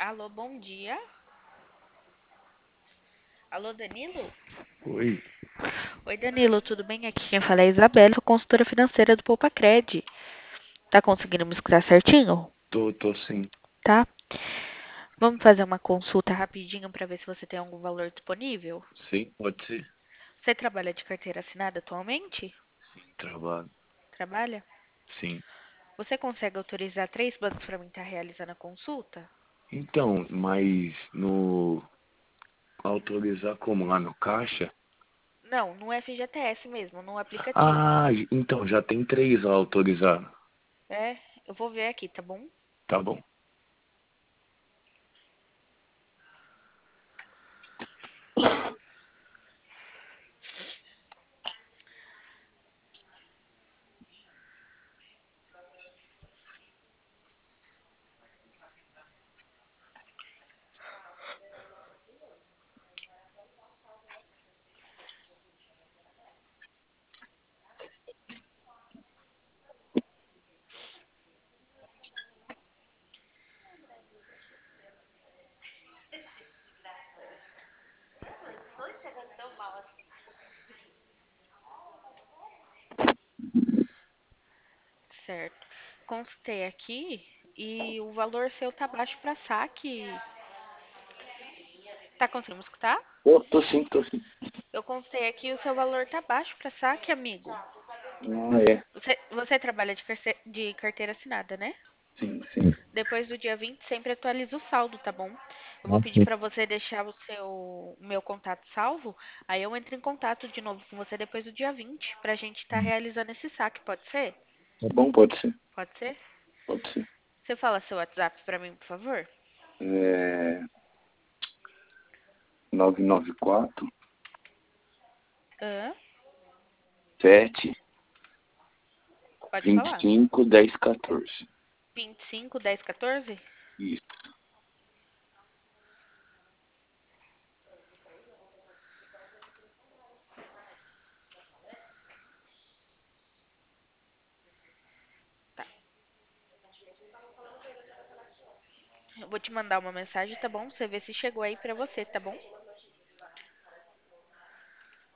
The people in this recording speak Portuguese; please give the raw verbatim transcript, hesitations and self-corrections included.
Alô, bom dia. Alô, Danilo? Oi, Oi, Danilo, tudo bem? Aqui quem fala é a Isabela, sou consultora financeira do PoupaCred. Tá conseguindo me escutar certinho? tô, tô sim. Tá? Vamos fazer uma consulta rapidinho para ver se você tem algum valor disponível? Sim, pode ser. Você trabalha de carteira assinada atualmente? Sim, trabalho. Trabalha? Sim. Você consegue autorizar três bancos para mim estar realizando a consulta? Então, mas no autorizar como lá no caixa? Não, no F G T S mesmo, no aplicativo. Ah, então já tem três lá autorizados. É, eu vou ver aqui, tá bom? Tá bom. Certo. Consultei aqui e o valor seu tá baixo para saque. Tá conseguindo me escutar? Eu tô sim, tô sim. Eu consultei aqui e o seu valor tá baixo para saque, amigo. Ah, é. Você, você trabalha de, carce- de carteira assinada, né? Sim, sim. Depois do dia vinte sempre atualiza o saldo, tá bom? Eu vou Ah, pedir sim. para você deixar o seu, o meu contato salvo, aí eu entro em contato de novo com você depois do dia vinte pra gente estar realizando esse saque, pode ser? Tá bom, pode ser. Pode ser? Pode ser. Você fala seu WhatsApp para mim, por favor? É nove nove quatro, Hã? sete, Pode vinte e falar. cinco, dez, quatorze. vinte e cinco, dez, quatorze? Isso. Tá. Eu vou te mandar uma mensagem, tá bom? Você vê se chegou aí pra você, tá bom?